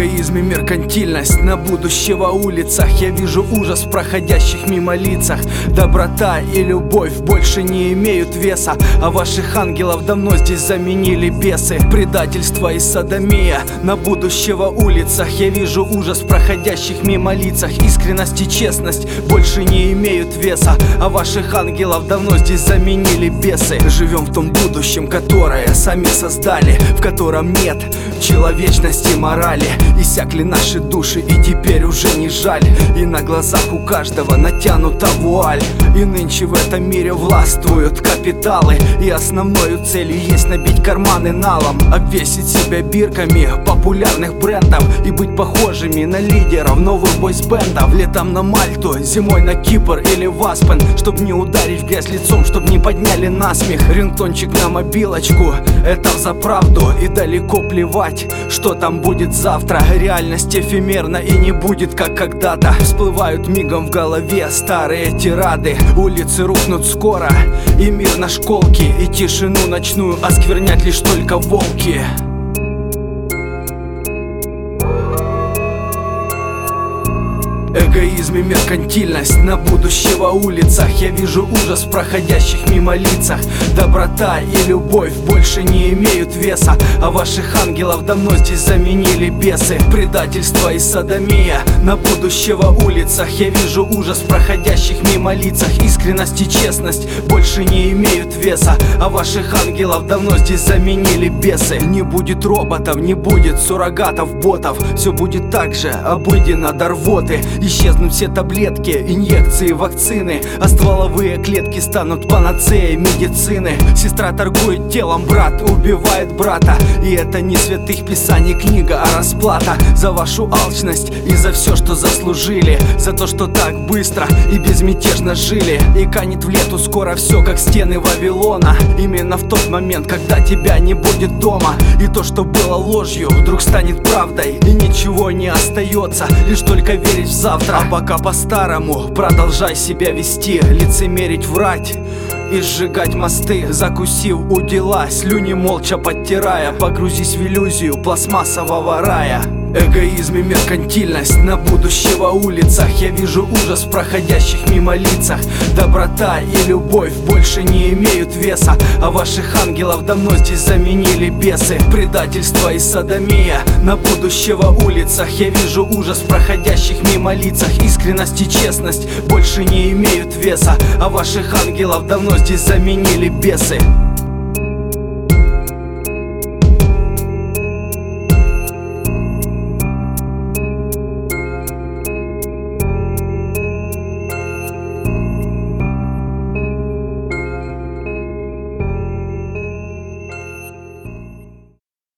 Эгоизм и меркантильность на будущего улицах. Я вижу ужас в проходящих мимо лицах. Доброта и любовь больше не имеют веса, а ваших ангелов давно здесь заменили бесы. Предательство и содомия на будущего улицах. Я вижу ужас в проходящих мимо лицах. Искренность и честность больше не имеют веса, а ваших ангелов давно здесь заменили бесы. Живем в том будущем, которое сами создали, в котором нет человечности, морали. Иссякли наши души, и теперь уже не жаль. И на глазах у каждого натянута вуаль. И нынче в этом мире властвуют капиталы, и основной целью есть набить карманы налом, обвесить себя бирками популярных брендов и быть похожими на лидеров новых бойсбендов. Летом на Мальту, зимой на Кипр или в Аспен, чтоб не ударить в грязь лицом, чтоб не подняли насмех. Рингтончик на мобилочку, это взаправду, и далеко плевать, что там будет завтра. Реальность эфемерна и не будет как когда-то. Всплывают мигом в голове старые тирады. Улицы рухнут скоро, и мир на школке, и тишину ночную осквернять лишь только волки. Эгоизм и меркантильность на будущего улицах. Я вижу ужас в проходящих мимо лицах. Доброта и любовь больше не имеют веса, а ваших ангелов давно здесь заменили бесы. Предательство и содомия на будущего улицах. Я вижу ужас в проходящих мимо лицах. Искренность и честность больше не имеют веса, а ваших ангелов давно здесь заменили бесы. Не будет роботов, не будет суррогатов, ботов. Все будет так же обыденно до рвоты. Исчезнут все таблетки, инъекции, вакцины, а стволовые клетки станут панацеей медицины. Сестра торгует телом, брат убивает брата. И это не святых писаний книга, а расплата за вашу алчность и за все, что заслужили. За то, что так быстро и безмятежно жили. И канет в лету скоро все, как стены Вавилона. Именно в тот момент, когда тебя не будет дома. И то, что было ложью, вдруг станет правдой. И ничего не остается, лишь только верить в завтра. А пока по-старому продолжай себя вести, лицемерить, врать и сжигать мосты. Закусив у дела, слюни молча подтирая, погрузись в иллюзию пластмассового рая. Эгоизм и меркантильность на будущего улицах. Я вижу ужас в проходящих мимо лицах. Доброта и любовь больше не имеют веса, а ваших ангелов давно здесь заменили бесы. Предательство и содомия на будущего улицах. Я вижу ужас в проходящих мимо лицах. Искренность и честность больше не имеют веса, а ваших ангелов давно здесь заменили бесы.